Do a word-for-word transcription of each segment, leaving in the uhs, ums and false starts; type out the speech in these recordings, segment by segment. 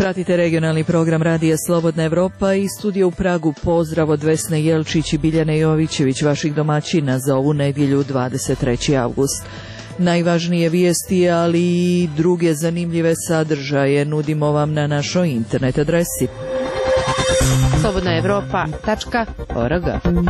Pratite regionalni program Radija Slobodna Evropa i studio u Pragu. Pozdrav od Vesne Jelčić i Biljane Jovićević, vaših domaćina za ovu nedjelju dvadeset treći avgust. Najvažnije vijesti, ali i druge zanimljive sadržaje nudimo vam na našoj internet adresi slobodna evropa tačka org.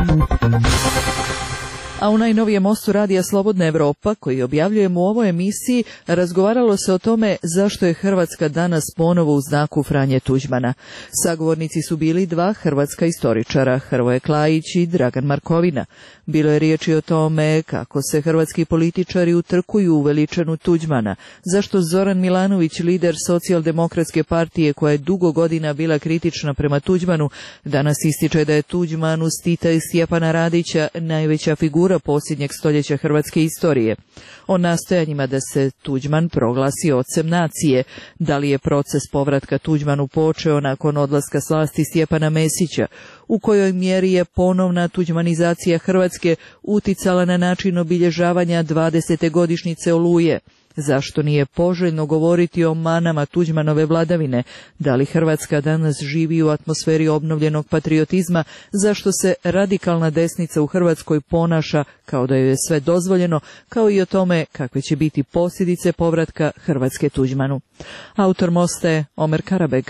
A u najnovijem mostu Radija Slobodna Evropa, koji objavljujemo u ovoj emisiji, razgovaralo se o tome zašto je Hrvatska danas ponovo u znaku Franje Tuđmana. Sagovornici su bili dva hrvatska istoričara, Hrvoje Klajić i Dragan Markovina. Bilo je riječi o tome kako se hrvatski političari utrkuju u veličanu Tuđmana, zašto Zoran Milanović, lider Socijaldemokratske partije koja je dugo godina bila kritična prema Tuđmanu, danas ističe da je Tuđman uz Tita i Stjepana Radića najveća figura posljednjeg stoljeća hrvatske istorije. O nastojanjima da se Tuđman proglasi ocem nacije, da li je proces povratka Tuđmanu počeo nakon odlaska s vlasti Stjepana Mesića, u kojoj mjeri je ponovna tuđmanizacija Hrvatske uticala na način obilježavanja dvadesete godišnjice Oluje, zašto nije poželjno govoriti o manama Tuđmanove vladavine, da li Hrvatska danas živi u atmosferi obnovljenog patriotizma, zašto se radikalna desnica u Hrvatskoj ponaša kao da joj je sve dozvoljeno, kao i o tome kakve će biti posljedice povratka Hrvatske Tuđmanu. Autor mosta je Omer Karabeg.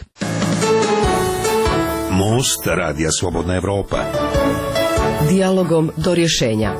Most Radija Slobodna Evropa. Dijalogom do rješenja.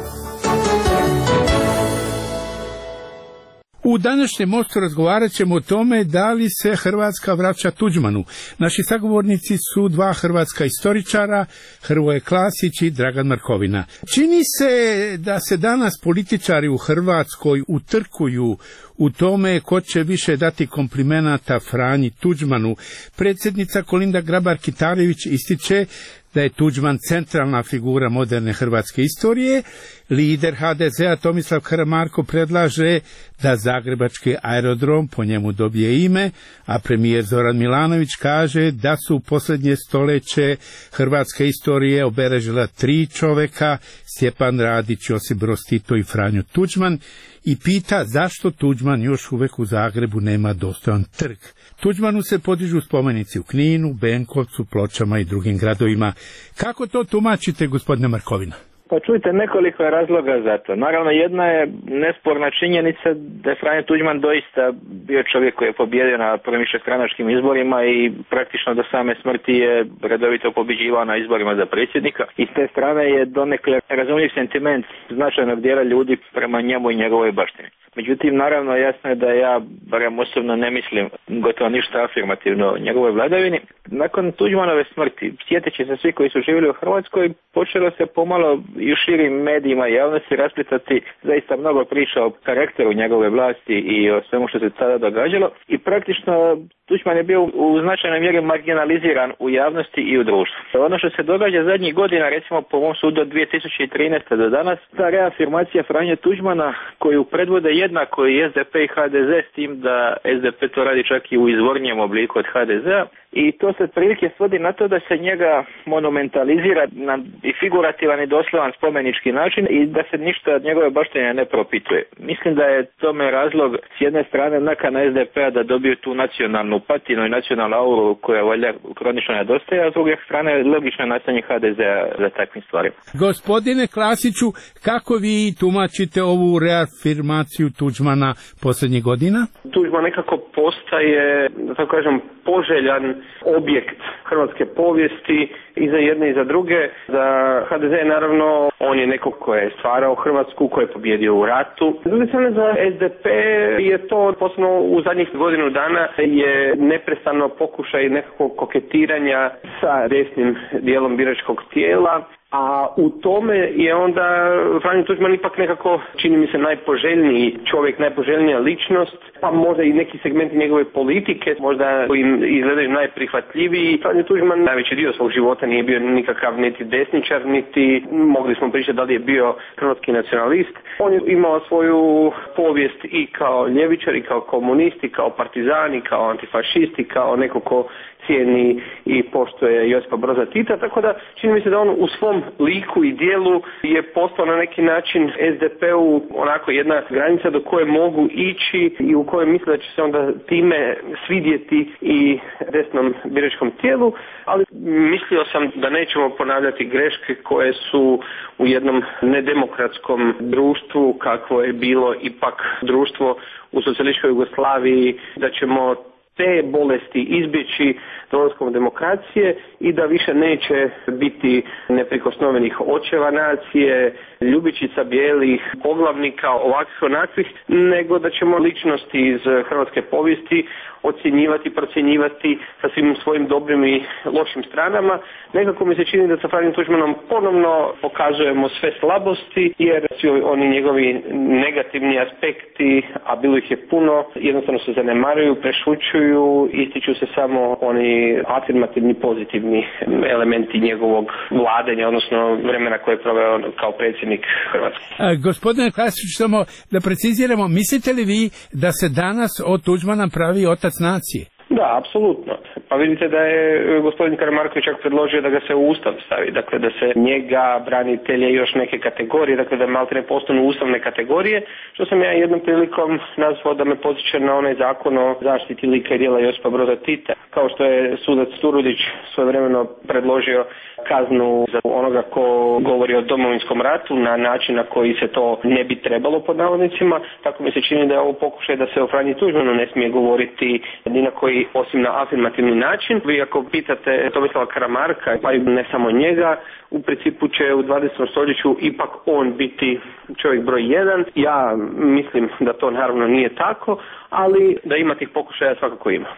U današnjem mostu razgovarat ćemo o tome da li se Hrvatska vraća Tuđmanu. Naši sagovornici su dva hrvatska istoričara, Hrvoje Klasić i Dragan Markovina. Čini se da se danas političari u Hrvatskoj utrkuju u tome ko će više dati komplimenata Franji Tuđmanu. Predsjednica Kolinda Grabar-Kitarović ističe da je Tuđman centralna figura moderne hrvatske istorije. Lider ha de zea Tomislav Karamarko predlaže da zagrebački aerodrom po njemu dobije ime, a premijer Zoran Milanović kaže da su u posljednje stoljeće hrvatske istorije obeležila tri čoveka, Stjepan Radić, Josip Broz Tito i Franjo Tuđman, i pita zašto Tuđman još uvijek u Zagrebu nema dostojan trg. Tuđmanu se podižu spomenici u Kninu, Benkovcu, Pločama i drugim gradovima. Kako to tumačite, gospodine Markovina? Pa čujte, nekoliko je razloga za to. Naravno, jedna je nesporna činjenica da je Franjo Tuđman doista bio čovjek koji je pobijedio na prvim višestranačkim izborima i praktično do same smrti je redovito pobjeđivao na izborima za predsjednika. I s te strane je donekle razumljiv sentiment značajnog dijela ljudi prema njemu i njegovoj baštini. Međutim, naravno, jasno je da ja, barem osobno, ne mislim gotovo ništa afirmativno o njegovoj vladavini. Nakon Tuđmanove smrti, sjeteći se svi koji su živjeli u Hrvatskoj, počelo se pomalo i u širim medijima i javnosti rasplitati zaista mnogo priča o karakteru njegove vlasti i o svemu što se tada događalo. I praktično Tuđman je bio u značajnoj mjeri marginaliziran u javnosti i u društvu. Ono što se događa zadnjih godina, recimo po mom sudu od dvije tisuće trinaeste. do danas, ta reafirmacija Franje Tuđmana koju predvode jednako i es de pe i ha de ze, s tim da es de pe to radi čak i u izvornijem obliku od ha de zea, i to se prilike svodi na to da se njega monumentalizira na i figurativan i doslovan spomenički način i da se ništa od njegove baštine ne propituje. Mislim da je tome razlog s jedne strane nakana es de pe-a da dobiju tu nacionalnu patinu i nacionalnu auru koja valjda kronično nedostaje, a s druge strane logično nastojanje ha de zea za takvim stvarima. Gospodine Klasiću, kako vi tumačite ovu reafirmaciju Tuđmana posljednjih godina? Tuđman nekako postaje, da tako kažem, poželjan objekt hrvatske povijesti i za jedne i za druge. Za ha de ze naravno on je neko ko je stvarao Hrvatsku, ko je pobjedio u ratu. S druge strane za es de pe je to, posebno u zadnjih godinu dana, je neprestano pokušaj nekakvog koketiranja sa desnim dijelom biračkog tijela. A u tome je onda Franjo Tuđman ipak nekako, čini mi se, najpoželjniji čovjek, najpoželjnija ličnost, pa možda i neki segmenti njegove politike, možda im izgledaju najprihvatljiviji. Franjo Tuđman najveći dio svog života nije bio nikakav niti desničar, niti mogli smo pričati da li je bio hrvatski nacionalist. On je imao svoju povijest i kao ljevičar, i kao komunist, i kao partizan, i kao antifašist, i kao neko ko cijeni i poštuje Josipa Broza Tita, tako da čini mi se da on u svom tom liku i dijelu je postao na neki način es de pe-u onako jedna granica do koje mogu ići i u kojoj misle da će se onda time svidjeti i desnom biračkom tijelu, ali mislio sam da nećemo ponavljati greške koje su u jednom nedemokratskom društvu kakvo je bilo ipak društvo u socijalističkoj Jugoslaviji, da ćemo te bolesti izbjeći dolaskom demokracije i da više neće biti neprikosnovenih očeva nacije, ljubičica bijelih, poglavnika, ovakvih onakvih, nego da ćemo ličnosti iz hrvatske povijesti ocjenjivati, procjenjivati sa svim svojim dobrim i lošim stranama. Nekako mi se čini da sa Franjom Tuđmanom ponovno pokazujemo sve slabosti, jer svi oni njegovi negativni aspekti, a bilo ih je puno, jednostavno se zanemaruju, prešućuju, ističu se samo oni afirmativni, pozitivni elementi njegovog vladanja, odnosno vremena koje je proveo kao predsjednik Hrvatske. A, gospodine Klasić, samo da preciziramo, mislite li vi da se danas od Tuđmana pravi otac nacije? Da, apsolutno. Pa vidite da je gospodin Karamarković čak predložio da ga se u Ustav stavi, dakle da se njega, branitelje i još neke kategorije, dakle da maltene postanu ustavne kategorije, što sam ja jednom prilikom nazvao da me podsjeća na onaj zakon o zaštiti lika i djela Josipa Broza Tita, kao što je sudac Turudić svojevremeno predložio kaznu za onoga ko govori o Domovinskom ratu na način na koji se to ne bi trebalo pod navodnicima, tako mi se čini da je ovo pokušaj da se o Franji Tuđmanu ne smije govoriti ni na koji osim na afirmativni način. Vi ako pitate Tomislava Karamarka, pa i ne samo njega, u principu će u dvadesetom stoljeću ipak on biti čovjek broj jedan. Ja mislim da to naravno nije tako, ali da ima tih pokušaja svakako ima.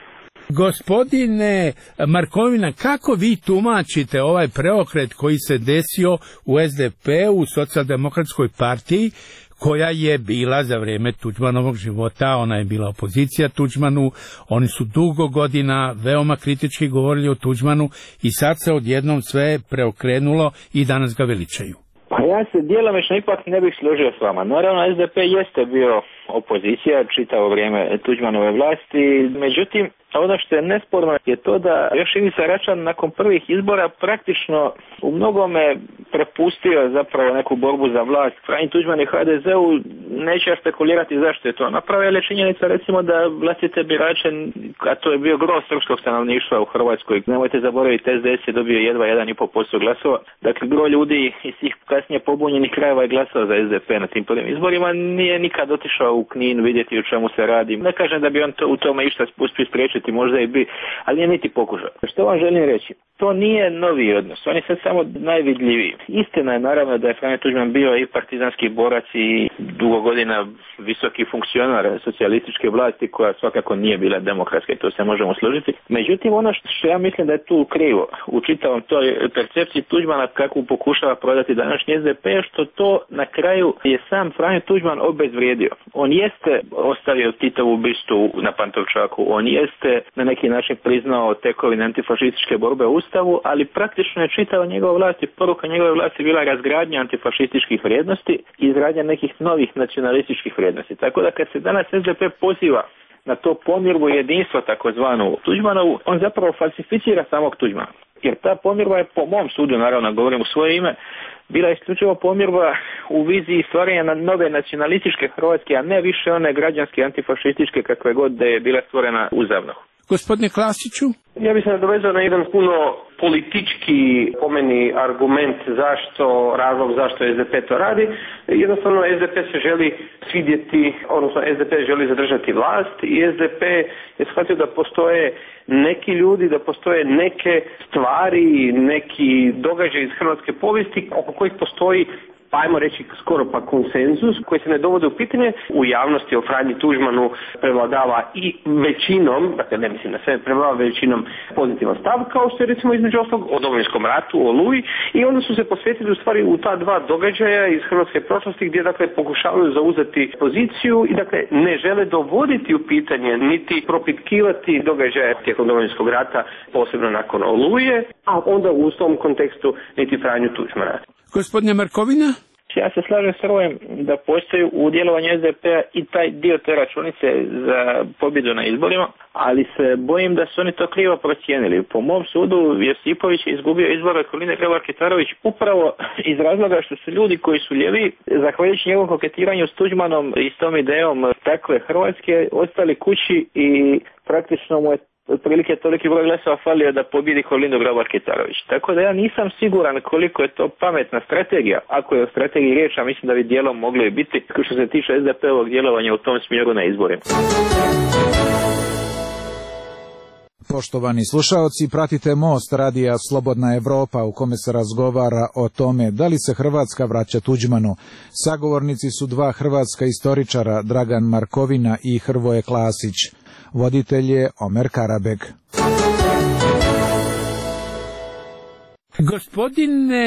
Gospodine Markovina, kako vi tumačite ovaj preokret koji se desio u es de pe, u Socijaldemokratskoj partiji, koja je bila za vrijeme Tuđmanovog života, ona je bila opozicija Tuđmanu, oni su dugo godina veoma kritički govorili o Tuđmanu i sad se odjednom sve preokrenulo i danas ga veličaju. Pa ja se djelomično ipak ne bih složio s vama. Naravno, es de pe jeste bio opozicija čitavo vrijeme Tuđmanove vlasti, međutim, ono što je nesporno je to da još Ivica Račan nakon prvih izbora praktično u mnogome prepustio zapravo neku borbu za vlast Franji Tuđman i ha de zeu. Neću ja spekulirati zašto je to napravio, ali je činjenica recimo da vlastite birače, a to je bio gro srpskog stanovništva u Hrvatskoj, nemojte zaboraviti, es de es je dobio jedva jedan i pol posto glasova, dakle gro ljudi iz tih kasnije pobunjenih krajeva je glasao za es de pe na tim prvim izborima, nije nikad otišao u Knin vidjeti o čemu se radi. Ne kažem da bi on to, u tome išta uspio spriječiti, možda i bi, ali nije niti pokušao. Što vam želim reći? To nije novi odnos, on je sad samo najvidljiviji. Istina je naravno da je Franjo Tuđman bio i partizanski borac i dugo godina visoki funkcionar socijalističke vlasti koja svakako nije bila demokratska i to se možemo složiti. Međutim, ono što ja mislim da je tu krivo u čitavom toj percepciji Tuđmana kakvu pokušava prodati današnji es de pe, što to na kraju je sam Franjo Tuđman obezvrijedio. On jeste ostavio Titovu bistu na Pantovčaku, on jeste na neki način priznao tekovine antifašističke borbe u Ustavu, ali praktično je čitava njegova vlast i poruka njegove vlasti bila razgradnja antifašističkih vrijednosti i izgradnja nekih novih nacionalističkih vrijednosti. Tako da kad se danas es de pe poziva na to pomirbu jedinstva takozvanu Tuđmanovu, on zapravo falsificira samog Tuđmana. Jer ta pomirba je po mom sudu, naravno govorim u svoje ime, bila isključivo pomirba u viziji stvaranja nove nacionalističke Hrvatske, a ne više one građanske antifašističke kakve god da je bila stvorena uzavno. Gospodine Klasiću? Ja bih se nadovezao na jedan puno politički po meni argument zašto, razlog zašto es de pe to radi. Jednostavno es de pe se želi svidjeti, odnosno es de pe želi zadržati vlast i es de pe je shvatio da postoje neki ljudi, da postoje neke stvari, neki događaj iz hrvatske povijesti oko kojih postoji, pa ajmo reći skoro pa konsenzus koji se ne dovode u pitanje. U javnosti o Franji Tuđmanu prevladava i većinom, dakle ne mislim na sve, prevladava većinom pozitivan stav, kao što je recimo između ostalog o Domovinskom ratu, o Oluji, i onda su se posvetili u stvari u ta dva događaja iz hrvatske prošlosti gdje dakle pokušavaju zauzeti poziciju i dakle ne žele dovoditi u pitanje niti propitkivati događaje tijekom Domovinskog rata, posebno nakon Oluje, a onda u tom kontekstu niti Franju Tuđmana. Gospodine Markovina? Ja se slažem s Rojem da postoji u djelovanju es de pe-a i taj dio te računice za pobjedu na izborima, ali se bojim da su oni to krivo procijenili. Po mom sudu Josipović je izgubio izbore od Kolinde Grabar-Kitarović upravo iz razloga što su ljudi koji su ljevi, zahvaljujući njegovom koketiranju s Tuđmanom i s tom idejom takve Hrvatske, ostali kući i praktično mu je otprilike toliki broj glasova falio da pobjedi Kolindu Grabar-Kitarović. Tako da ja nisam siguran koliko je to pametna strategija. Ako je o strategiji riječ, a mislim da bi dijelom moglo i biti što se tiče es de pe-ovog djelovanja u tom smjeru na izborima. Poštovani slušaoci, pratite Most radija Slobodna Evropa u kome se razgovara o tome da li se Hrvatska vraća Tuđmanu. Sagovornici su dva hrvatska istoričara, Dragan Markovina i Hrvoje Klasić. Voditelj je Omer Karabek. Gospodine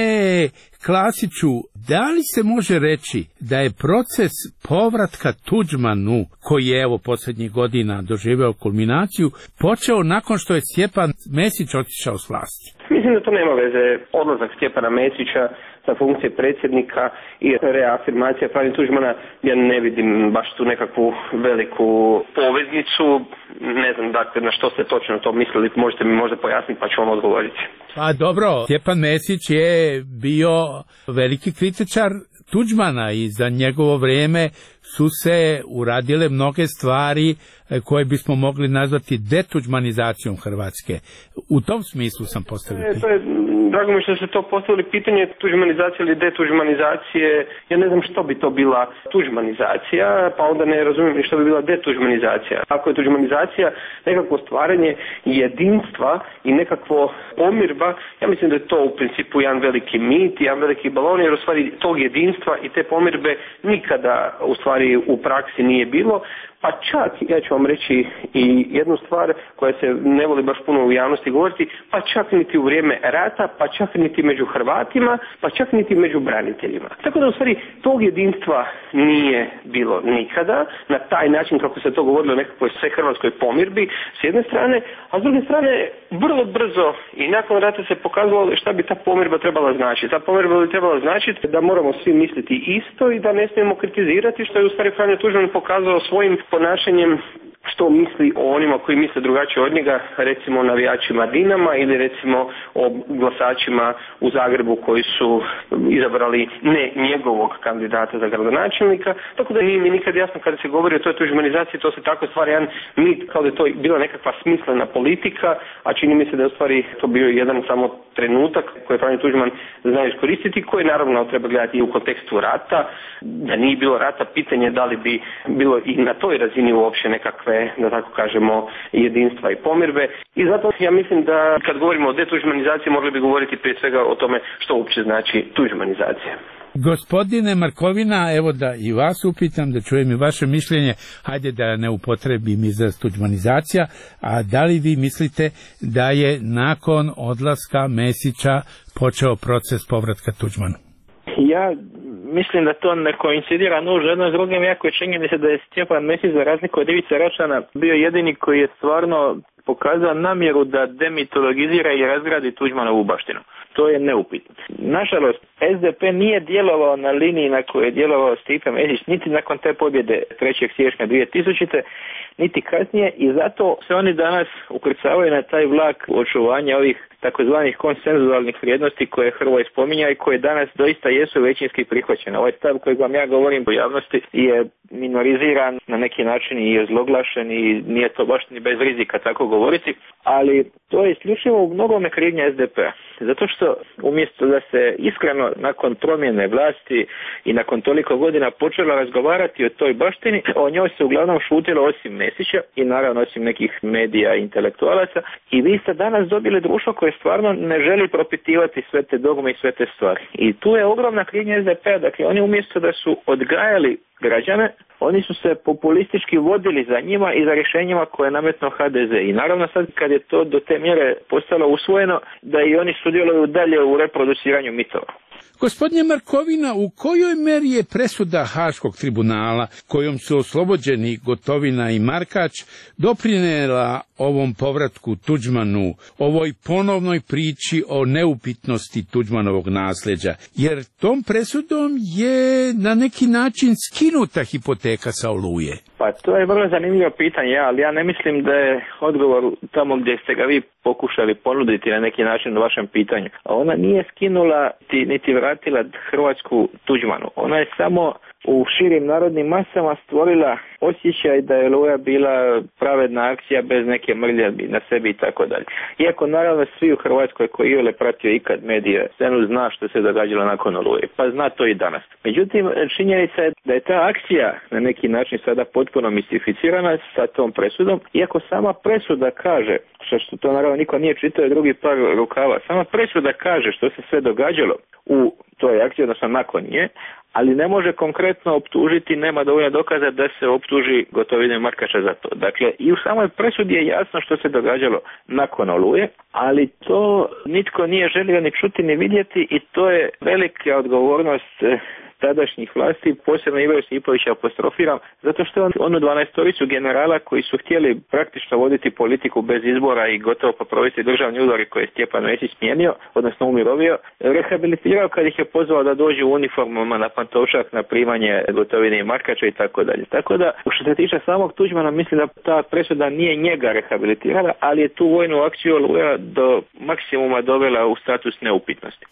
Klasiću, da li se može reći da je proces povratka Tuđmanu, koji je evo posljednjih godina doživeo kulminaciju, počeo nakon što je Stjepan Mesić otišao s vlasti? Mislim da to nema veze. Odlazak Stjepana Mesića sa funkcije predsjednika i reafirmacija Franje Tuđmana, ja ne vidim baš tu nekakvu veliku poveznicu. Ne znam dakle na što ste točno to mislili, možete mi možda pojasniti pa ću vam odgovoriti. Pa dobro, Stjepan Mesić je bio veliki kritičar Tuđmana i za njegovo vrijeme su se uradile mnoge stvari koje bismo mogli nazvati detuđmanizacijom Hrvatske. U tom smislu sam postavio pitanje. To je, drago mi što ste to postavili pitanje, tuđmanizacije ili detuđmanizacije. Ja ne znam što bi to bila tuđmanizacija, pa onda ne razumijem ni što bi bila detuđmanizacija. Ako je tuđmanizacija nekakvo stvaranje jedinstva i nekakvo pomirba, ja mislim da je to u principu jedan veliki mit, jedan veliki balon, jer u stvari tog jedinstva i te pomirbe nikada u stvari u praksi nije bilo. Pa čak, ja ću vam reći i jednu stvar koja se ne voli baš puno u javnosti govoriti, pa čak niti u vrijeme rata, pa čak niti među Hrvatima, pa čak niti među braniteljima. Tako da u stvari tog jedinstva nije bilo nikada, na taj način kako se to govorilo o nekakvoj svehrvatskoj pomirbi s jedne strane, a s druge strane vrlo brzo i nakon rata se pokazalo šta bi ta pomirba trebala značiti. Ta pomirba bi trebala značiti da moramo svi misliti isto i da ne smijemo kritizirati, što je u stvari Franjo Tuđman pokazao svojim ponašanjem što misli o onima koji misle drugačije od njega, recimo o navijačima Dinama ili recimo o glasačima u Zagrebu koji su izabrali ne njegovog kandidata za gradonačelnika. Tako da nije mi nikad jasno kada se govori o toj tuđmanizaciji, to se tako stvara jedan mit kao da je to bila nekakva smislena politika, a čini mi se da je u stvari to bio jedan samo trenutak koji Franjo Tuđman zna iskoristiti, koji naravno treba gledati i u kontekstu rata. Da nije bilo rata, pitanje da li bi bilo i na toj razini uopće nekakve, da tako kažemo, jedinstva i pomirbe. I zato ja mislim da kad govorimo o detuđmanizaciji mogli bi govoriti prije svega o tome što uopće znači tuđmanizacija. Gospodine Markovina, evo da i vas upitam, da čujem i vaše mišljenje, hajde da ne upotrebim izraz tuđmanizacija, a da li vi mislite da je nakon odlaska Mesića počeo proces povratka Tuđmanu? Ja mislim da to ne koincidira nužno jedno s drugim, jako je činjenica da je Stjepan Mesić za razliku od Ivice Račana bio jedini koji je stvarno pokazao namjeru da demitologizira i razgradi Tuđmanovu baštinu. To je neupitno. Nažalost, es de pe nije djelovao na liniji na kojoj je djelovao Stipe Mesić, niti nakon te pobjede trećeg siječnja dvije tisućite. niti kasnije i zato se oni danas ukrcavaju na taj vlak očuvanja ovih takozvanih konsenzualnih vrijednosti koje Hrvoje spominja i koje danas doista jesu većinski prihvaćene. Ovaj stav koji vam ja govorim u javnosti je minoriziran, na neki način i je zloglašen i nije to baš ni bez rizika tako govoriti, ali to je isključivo u mnogome krivnja es de pe-a. Zato što umjesto da se iskreno nakon promjene vlasti i nakon toliko godina počela razgovarati o toj baštini, o njoj se uglavnom šutilo osim Mesića i naravno osim nekih medija i intelektualaca, i vi ste danas dobili društvo koje stvarno ne želi propitivati sve te dogme i sve te stvari. I tu je ogromna krivnja es de pe-a, dakle oni umjesto da su odgajali građane, oni su se populistički vodili za njima i za rješenjima koje je nametnuo ha de ze. I naravno sad kad je to do te mjere postalo usvojeno, da i oni sudjeluju dalje u reproduciranju mitova. Gospodine Markovina, u kojoj meri je presuda Haškog tribunala, kojom su oslobođeni Gotovina i Markač, doprinela ovom povratku Tuđmanu, ovoj ponovnoj priči o neupitnosti Tuđmanovog nasljeđa? Jer tom presudom je na neki način skinuta hipoteka sa Oluje. Pa to je vrlo zanimljivo pitanje, ali ja ne mislim da je odgovor tamo gdje ste ga vi pokušali ponuditi na neki način u vašem pitanju. Ona nije skinula niti vratila Hrvatsku Tuđmanu. Ona je samo u širim narodnim masama stvorila osjećaj da je Oluja bila pravedna akcija bez neke mrlje na sebi i tako dalje. Iako naravno svi u Hrvatskoj koji je pratio ikad medije scenu zna što se događalo nakon Oluje, pa zna to i danas. Međutim, činjenica je da je ta akcija na neki način sada potpuno mistificirana sa tom presudom, iako sama presuda kaže, što to naravno niko nije čitao drugi par rukava, sama presuda kaže što se sve događalo u toj akciji, odnosno nakon nje, ali ne može konkretno optužiti, nema dovoljno dokaza da se optuži Gotovinu i Markača za to. Dakle, i u samoj presudi je jasno što se događalo nakon Oluje, ali to nitko nije želio ni čuti ni vidjeti i to je velika odgovornost tadašnjih vlasti, posebno Ivo Josipovića apostrofiram, zato što on onu dvanaestoricu generala koji su htjeli praktično voditi politiku bez izbora i gotovo pa provesti državni udar koji je Stjepan Mesić smijenio, odnosno umirovio, rehabilitirao kad ih je pozvao da dođu u uniformama na Pantovčak na primanje Gotovine i Markača i tako dalje. Tako da, što se tiče samog Tuđmana, mislim da ta presuda nije njega rehabilitirala, ali je tu vojnu akciju Oluja do maksimuma dovela u status neupitnosti.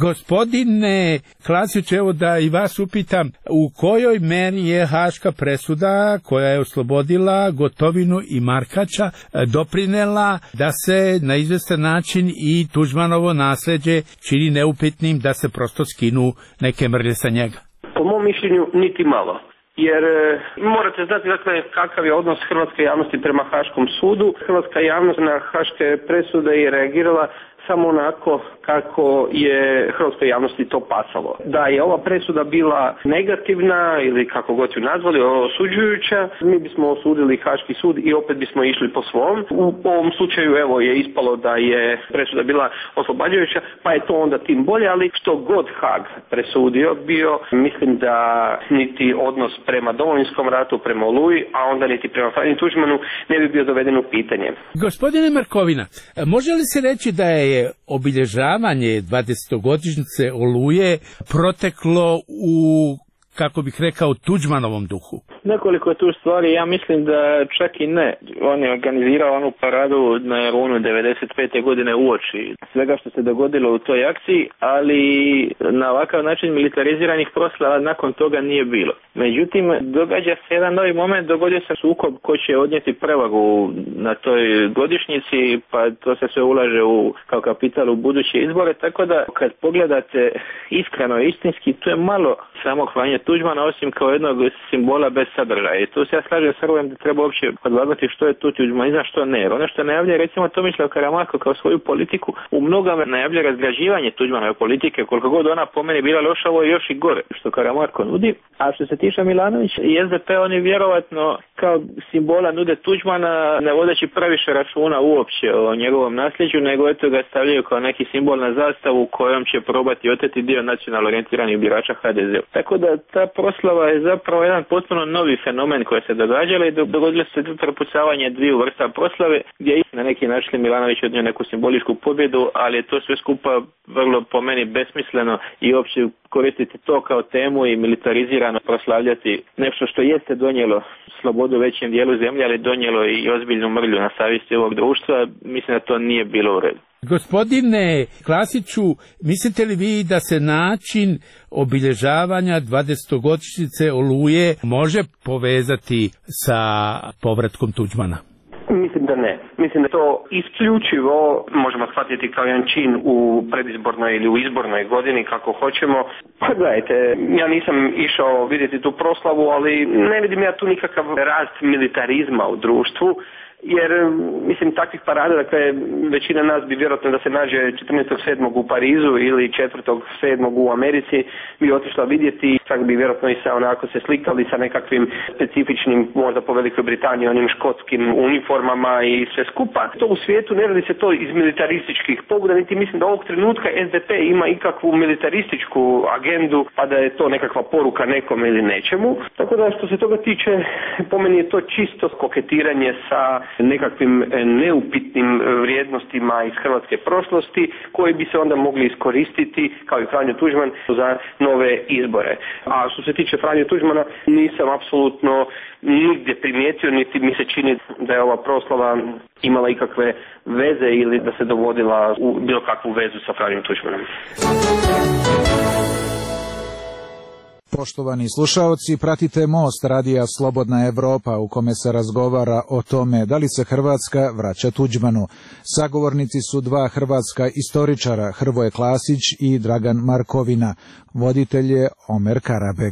Gospodine Klasić, evo da i vas upitam, u kojoj meri je haška presuda koja je oslobodila Gotovinu i Markača doprinela da se na izvestan način i Tuđmanovo nasljeđe čini neupitnim, da se prosto skinu neke mrlje sa njega? Po mom mišljenju niti malo. Jer e, morate znati dakle, kakav je odnos hrvatske javnosti prema Haškom sudu. Hrvatska javnost na haške presude je reagirala samo onako kako je hrvatskoj javnosti to pasalo. Da je ova presuda bila negativna ili kako god ju nazvali, osuđujuća, mi bismo osudili Haški sud i opet bismo išli po svom. U ovom slučaju evo je ispalo da je presuda bila oslobađajuća, pa je to onda tim bolje, ali što god Haag presudio bio, mislim da niti odnos prema Domovinskom ratu, prema Oluji, a onda niti prema Franji Tuđmanu ne bi bio doveden u pitanje. Gospodine Markovina, može li se reći da je obilježavanje dvadesetogodišnjice Oluje proteklo u, kako bih rekao, Tuđmanovom duhu? Nekoliko tu stvari, ja mislim da čak i ne. On je organizirao onu paradu na Jarunu devedeset pete godine uoči svega što se dogodilo u toj akciji, ali na ovakav način militariziranih proslava nakon toga nije bilo. Međutim, događa se jedan novi moment, dogodio se sukob ko će odnijeti prevagu na toj godišnjici, pa to se sve ulaže u, kao kapital u buduće izbore, tako da kad pogledate iskreno i istinski, to je malo samog Franje Tuđmana, osim kao jednog simbola bez sadržaja. I tu se ja slažem s Hrvojem da treba uopće podvagati što je tu Tuđmanizam, što ne. Jer ono što najavlja, recimo Tomislav Karamarko kao svoju politiku, u mnogome najavlja razgrađivanje Tuđmanove politike, koliko god ona po meni bila loša, ovo je još i gore što Karamarko nudi. A što se tiče Milanovića i S D P, oni vjerovatno kao simbola nude Tuđmana, ne vodeći previše računa uopće o njegovom nasljeđu, nego eto ga stavljaju kao neki simbol na zastavu kojom će probati oteti dio nacionalno orijentiranih birača H D Z. Tako da ta proslava je zapravo jedan potpuno novi fenomen koji se događala i dogodilo se prepucavanje dviju vrsta proslave, gdje je na neki način Milanović odnio neku simboličku pobjedu, ali je to sve skupa vrlo po meni besmisleno i uopće koristiti to kao temu i militarizirano proslavljati nešto što jeste donijelo slobodu većem dijelu zemlje, ali donijelo i ozbiljnu mrlju na savjesti ovog društva. Mislim da to nije bilo u redu. Gospodine Klasiću, mislite li vi da se način obilježavanja dvadesetogodišnjice Oluje može povezati sa povratkom Tuđmana? Mislim da ne. Mislim da to isključivo možemo shvatiti kao jedan čin u predizbornoj ili u izbornoj godini, kako hoćemo. Pa gledajte, ja nisam išao vidjeti tu proslavu, ali ne vidim ja tu nikakav rast militarizma u društvu. Jer, mislim, takvih parada, dakle, većina nas bi vjerojatno da se nađe četrnaestog sedmog u Parizu ili četvrtog sedmog u Americi, bi otišla vidjeti čak bi vjerojatno i sa onako se slikali sa nekakvim specifičnim, možda po Velikoj Britaniji, onim škotskim uniformama i sve skupa. To u svijetu ne radi se to iz militarističkih pobuda, niti mislim da ovog trenutka S D P ima ikakvu militarističku agendu, pa da je to nekakva poruka nekome ili nečemu. Tako da što se toga tiče, po meni je to čisto koketiranje sa nekakvim neupitnim vrijednostima iz hrvatske prošlosti, koji bi se onda mogli iskoristiti, kao i Franjo Tuđman, za nove izbore. A što se tiče Franje Tuđmana, nisam apsolutno nigdje primijetio, niti mi se čini da je ova proslava imala ikakve veze ili da se dovodila u bilo kakvu vezu sa Franjom Tuđmanom. Poštovani slušaoci, pratite Most radija Slobodna Evropa u kome se razgovara o tome da li se Hrvatska vraća Tuđmanu. Sagovornici su dva hrvatska istoričara, Hrvoje Klasić i Dragan Markovina. Voditelj je Omer Karabeg.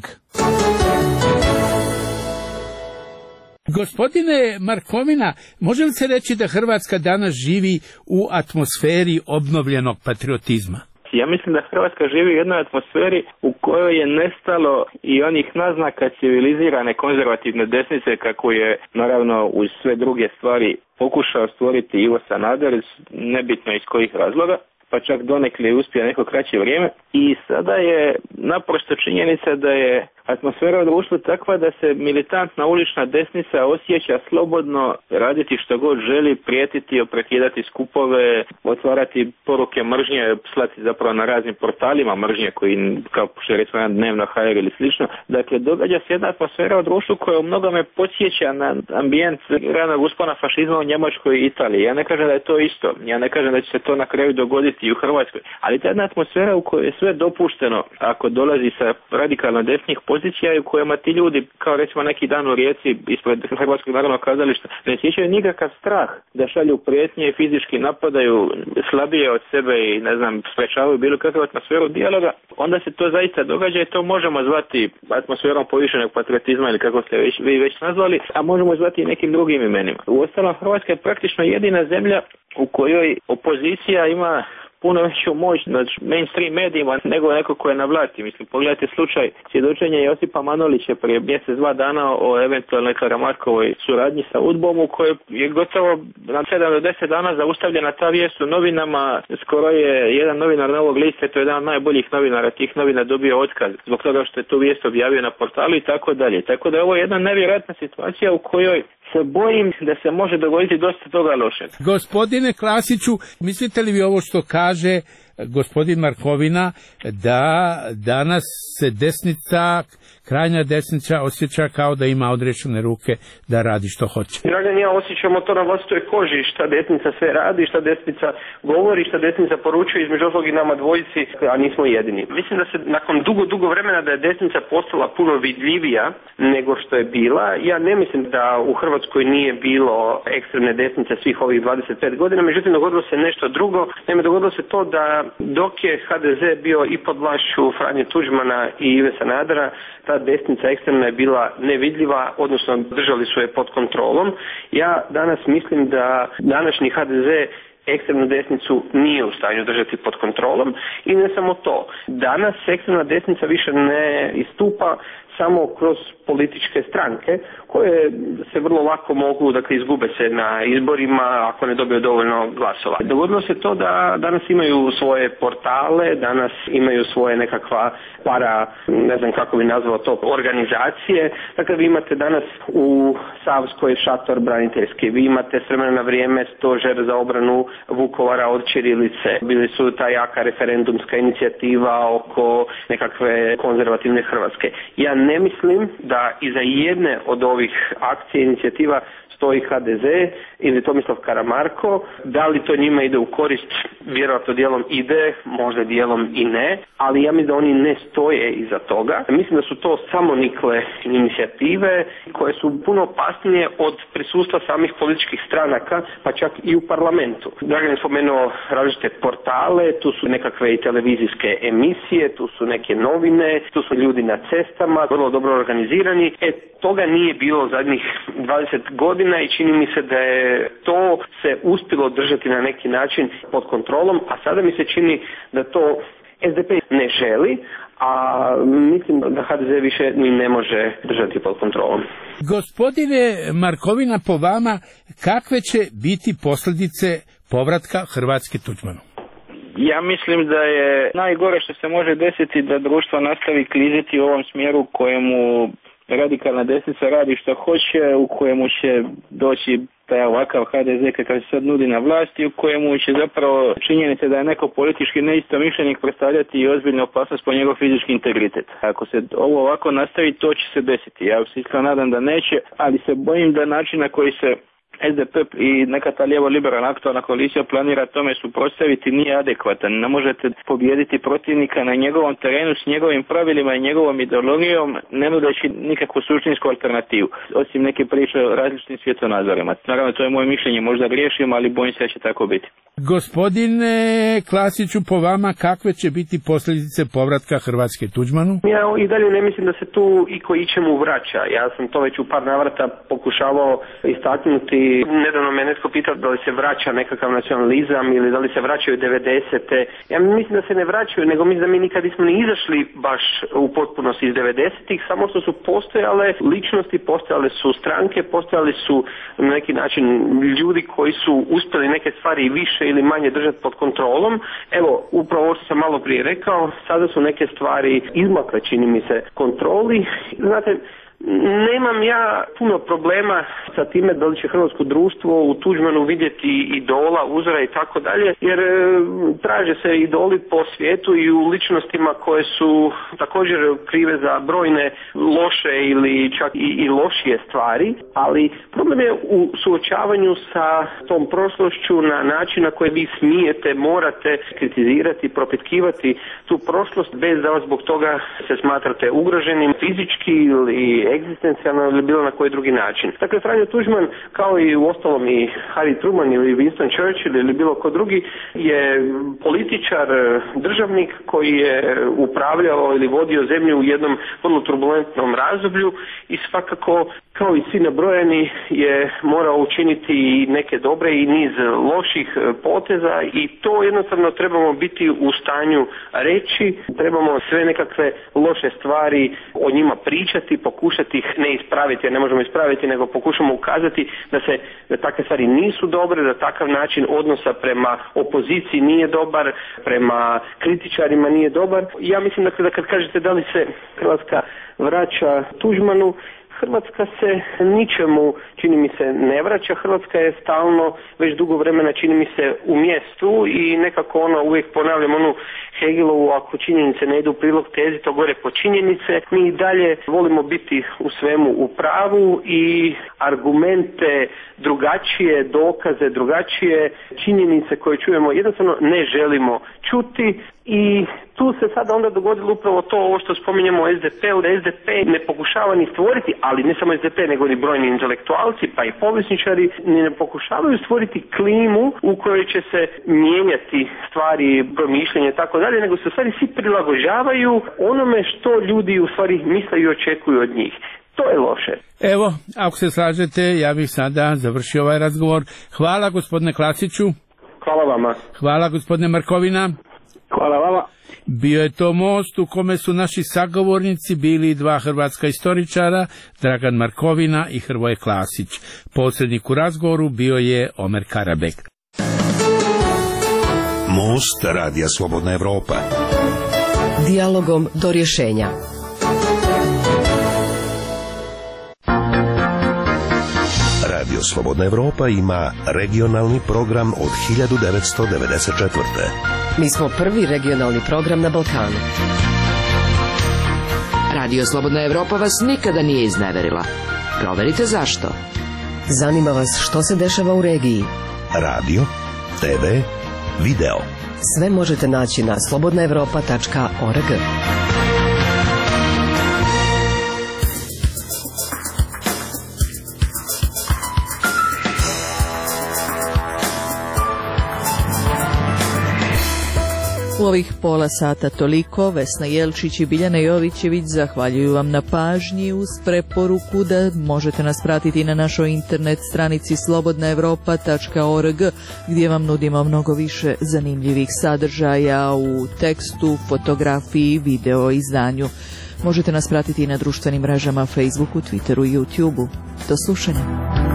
Gospodine Markovina, može li se reći da Hrvatska danas živi u atmosferi obnovljenog patriotizma? Ja mislim da Hrvatska živi u jednoj atmosferi u kojoj je nestalo i onih naznaka civilizirane konzervativne desnice, kako je naravno uz sve druge stvari pokušao stvoriti Ivo Sanader, nebitno iz kojih razloga, pa čak donekle uspio neko kraće vrijeme. I sada je naprosto činjenica da je atmosfera u društvu takva da se militantna ulična desnica osjeća slobodno raditi što god želi, prijetiti, prekidati skupove, otvarati poruke mržnje, slati zapravo na raznim portalima mržnje koji, kao što je recimo Dnevno ha er ili slično. Dakle, događa se jedna atmosfera u društvu koja u mnogome podsjeća na ambijent ranog uspona fašizma u Njemačkoj i Italiji. Ja ne kažem da je to isto, ja ne kažem da će se to na kraju dogoditi i u Hrvatskoj, ali ta jedna atmosfera u kojoj je sve dopušteno ako dolazi sa radikalno desnih pozicija i u kojima ti ljudi, kao recimo neki dan u Rijeci ispred Hrvatskog narodnog kazališta, ne osjećaju nikakav strah da šalju prijetnje i fizički napadaju slabije od sebe i ne znam, sprečavaju bilo kakvu atmosferu dijaloga, onda se to zaista događa i to možemo zvati atmosferom povišenog patriotizma ili kako ste već, vi već nazvali, a možemo zvati i nekim drugim imenima. Uostalom, Hrvatska je praktično jedina zemlja u kojoj opozicija ima puno veću moć nad mainstream medijima nego neko ko je na vlasti. Mislim, pogledajte slučaj svjedočenja Josipa Manolića prije mjesec, dva dana o eventualnoj Karamarkovoj suradnji sa UDBom, u kojoj je gotovo na sedam do deset dana zaustavljena ta vijest u novinama. Skoro je jedan novinar Novog lista, to je jedan od najboljih novinara tih novina, dobio otkaz zbog toga što je tu vijest objavio na portalu i tako dalje. Tako da je ovo jedna nevjerojatna situacija u kojoj se bojim da se može dogoditi dosta toga lošeg. Gospodine Klasiću, mislite li vi ovo što kaže gospodin Markovina, da danas se desnica, krajnja desnica osjeća kao da ima odrešene ruke da radi što hoće? Dragan, ja osjećamo to na vlastitoj koži, šta desnica sve radi, šta desnica govori, šta desnica poručuje, između ostalog i nama dvojici, a nismo jedini. Mislim da se nakon dugo, dugo vremena da je desnica postala puno vidljivija nego što je bila. Ja ne mislim da u Hrvatskoj nije bilo ekstremne desnice svih ovih dvadeset pet godina, međutim dogodilo se nešto drugo. Naime, dogodilo se to da dok je ha de ze bio i pod vlašću Franje Tuđmana i Ive Sanadera, ta desnica ekstremna je bila nevidljiva, odnosno držali su je pod kontrolom. Ja danas mislim da današnji ha de ze ekstremnu desnicu nije u stanju držati pod kontrolom i ne samo to. Danas ekstremna desnica više ne istupa samo kroz političke stranke koje se vrlo lako mogu, dakle, izgube se na izborima ako ne dobiju dovoljno glasova. Dogodilo se to da danas imaju svoje portale, danas imaju svoje nekakva para, ne znam kako bi nazvao to, organizacije. Dakle, vi imate danas u Savskoj šator braniteljski, vi imate s vremena na vrijeme stožer za obranu Vukovara od ćirilice, bili su ta jaka referendumska inicijativa oko nekakve konzervativne Hrvatske. Ja ne mislim da iza jedne od ovih akcija inicijativa stoji ha de ze ili Tomislav Karamarko. Da li to njima ide u korist? Vjerojatno dijelom ide, možda dijelom i ne, ali ja mislim da oni ne stoje iza toga. Mislim da su to samonikle inicijative koje su puno opasnije od prisustva samih političkih stranaka, pa čak i u parlamentu. Dragan je spomenuo različite portale, tu su nekakve i televizijske emisije, tu su neke novine, tu su ljudi na cestama, vrlo dobro organizirani. E, toga nije bilo zadnjih dvadeset godina i čini mi se da je to se uspjelo držati na neki način pod kontrolom, a sada mi se čini da to S D P ne želi, a mislim da H D Z više ni ne može držati pod kontrolom. Gospodine Markovina, po vama, kakve će biti posljedice povratka Hrvatske Tuđmanu? Ja mislim da je najgore što se može desiti da društvo nastavi kliziti u ovom smjeru kojemu radikalna desnica radi što hoće, u kojemu će doći taj ovakav H D Z kakav se sad nudi na vlasti, u kojemu će zapravo činjenica da je neko politički neistomišljenik predstavljati i ozbiljnu opasnost po njegov fizički integritet. Ako se ovo ovako nastavi, to će se desiti. Ja se iskreno nadam da neće, ali se bojim da način na koji se S D P i neka ta lijevo-liberalna aktualna koalicija planira tome suprotstaviti nije adekvatan. Ne možete pobijediti protivnika na njegovom terenu s njegovim pravilima i njegovom ideologijom, ne nudeći nikakvu suštinsku alternativu, osim neke priče o različitim svjetonazorima. Naravno, to je moje mišljenje, možda griješim, ali bojim se da će tako biti. Gospodine Klasiću, po vama, kakve će biti posljedice povratka Hrvatske Tuđmanu? Ja i dalje ne mislim da se tu iko ičemu vraća. Ja sam to već u par navrata pokušavao istaknuti. Nedavno me netko pitao da li se vraća nekakav nacionalizam ili da li se vraćaju devedesete. Ja mislim da se ne vraćaju, nego mislim da mi nikad nismo ni izašli baš u potpunosti iz devedesetih, samo što su postojale ličnosti, postojale su stranke, postojali su na neki način ljudi koji su uspjeli neke stvari više ili manje držati pod kontrolom. Evo, upravo ovo što sam malo prije rekao, sada su neke stvari izmakle, čini mi se, kontroli. Znate, nemam ja puno problema sa time da li će hrvatsko društvo u Tuđmanu vidjeti idola, uzora i tako dalje, jer e, traže se idoli po svijetu i u ličnostima koje su također krive za brojne loše ili čak i, i lošije stvari, ali problem je u suočavanju sa tom prošlošću na način na koji vi smijete, morate kritizirati, propitkivati tu prošlost bez da vas zbog toga se smatrate ugroženim fizički ili egzistencijalno ili bilo na koji drugi način. Dakle, Franjo Tuđman, kao i u ostalom i Harry Truman ili Winston Churchill ili bilo ko drugi, je političar, državnik koji je upravljao ili vodio zemlju u jednom vrlo turbulentnom razdoblju i svakako, kao i svi nabrojeni, je morao učiniti i neke dobre i niz loših poteza i to jednostavno trebamo biti u stanju reći, trebamo sve nekakve loše stvari o njima pričati, pokušati ih ne ispraviti, jer ne možemo ispraviti, nego pokušamo ukazati da se da takve stvari nisu dobre, da takav način odnosa prema opoziciji nije dobar, prema kritičarima nije dobar. Ja mislim dakle, da kad kažete da li se Hrvatska vraća Tuđmanu, Hrvatska se ničemu, čini mi se, ne vraća. Hrvatska je stalno, već dugo vremena, čini mi se, u mjestu i nekako ono, uvijek ponavljam onu Hegelovu, ako činjenice ne idu u prilog tezi, to gore po činjenice. Mi i dalje volimo biti u svemu u pravu i argumente drugačije, dokaze drugačije, činjenice koje čujemo jednostavno ne želimo čuti. I tu se sada onda dogodilo upravo to, ovo što spominjemo o S D P-u, da S D P ne pokušava ni stvoriti, ali ne samo S D P, nego ni brojni intelektualci, pa i povjesničari, ni ne pokušavaju stvoriti klimu u kojoj će se mijenjati stvari, promišljanje i tako dalje, nego se u stvari svi prilagođavaju onome što ljudi u stvari misle i očekuju od njih. To je loše. Evo, ako se slažete, ja bih sada završio ovaj razgovor. Hvala gospodine Klasiću. Hvala vama. Hvala gospodine Markovina. Hvala vama. Bio je to most u kome su naši sagovornici bili dva hrvatska istoričara, Dragan Markovina i Hrvoje Klasić. Posrednik u razgovoru bio je Omer Karabek. Most Radija Slobodna Evropa. Dijalogom do rješenja. Radio Slobodna Evropa ima regionalni program od hiljadu devetsto devedeset četvrte. Mi smo prvi regionalni program na Balkanu. Radio Slobodna Evropa vas nikada nije izneverila. Proverite zašto. Zanima vas što se dešava u regiji. Radio, te ve, video. Sve možete naći na slobodna evropa tačka org. U ovih pola sata toliko. Vesna Jelčić i Biljana Jovićević zahvaljuju vam na pažnji uz preporuku da možete nas pratiti na našoj internet stranici slobodna evropa tačka org gdje vam nudimo mnogo više zanimljivih sadržaja u tekstu, fotografiji, video izdanju. Možete nas pratiti i na društvenim mrežama Facebooku, Twitteru i YouTubeu. Do slušanja.